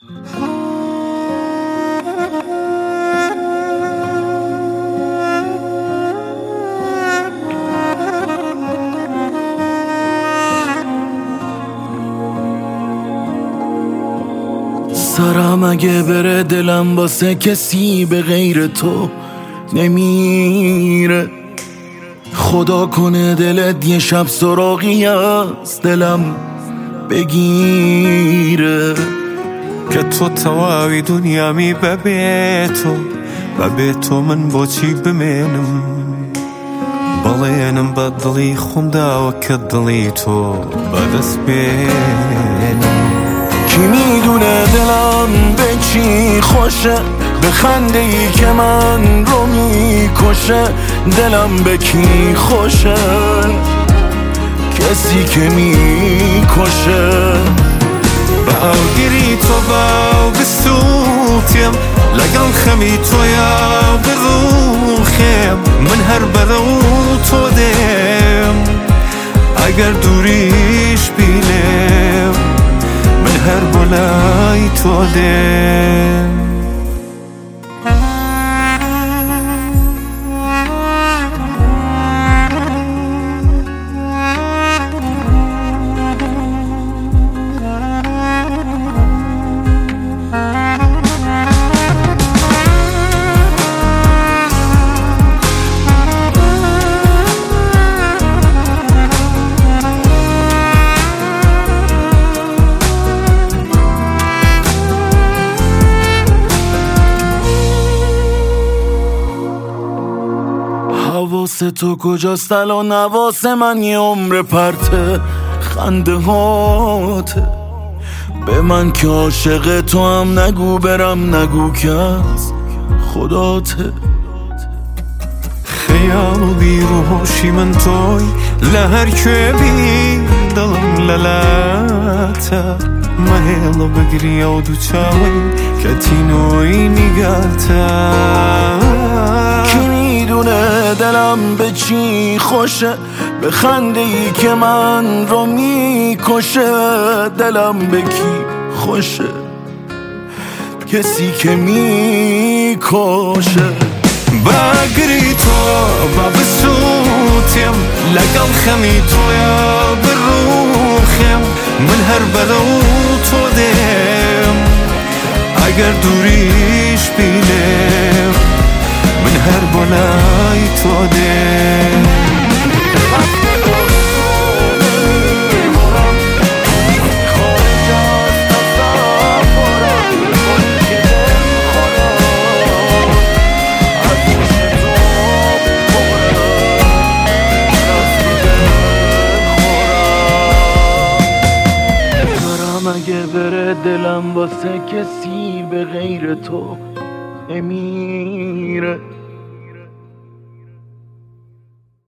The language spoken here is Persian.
سرم اگه بره دلم واسه کسی به غیر تو نمیره. خدا کنه دلت یه شب سراغی از دلم بگیره که تو تواوی دنیامی ببێ تۆ من بۆچی بمێنم بەڵێنم بە دڵی خۆمداوە کە دڵی تۆ بەدەست بێنم. کی میدونه دلم به چی خوشه، به خنده ای که من رو میکشه. دلم به کی خوشه؟ کسی که میکشه. باوگیری تو باو بسوتیم لەگەڵ خەمی تۆیا بڕوخێم من هەر بەرەو تۆ دێم ئەگەر دووریش بینێم من هەر بۆ لای تۆ دێم. حواس تو کجاست الان؟ حواس من یه عمر پرته خنده هاته. به من که عاشق تو هم نگو برم، نگو که از خداته. خەیاڵ و بیرۆشی من تۆی لە هەر کوێبی دڵم لەلاتە مەهێڵە بگریە و دوو چاوەی کە تینۆی نیگاتە. دلم به چی خوشه، به خنده ای که من رو میکشه. دلم به کی خوشه؟ کسی که میکشه. باگری تو با بسوتیم لەگەڵ خەمی تۆیا بڕوخێم من هەر بەرەو تۆ دێم ئەگەر دووریش بینێم من هەر بۆ لای تۆ دێم. اگه بره دلم واسه کسی به غیر تو نمیره.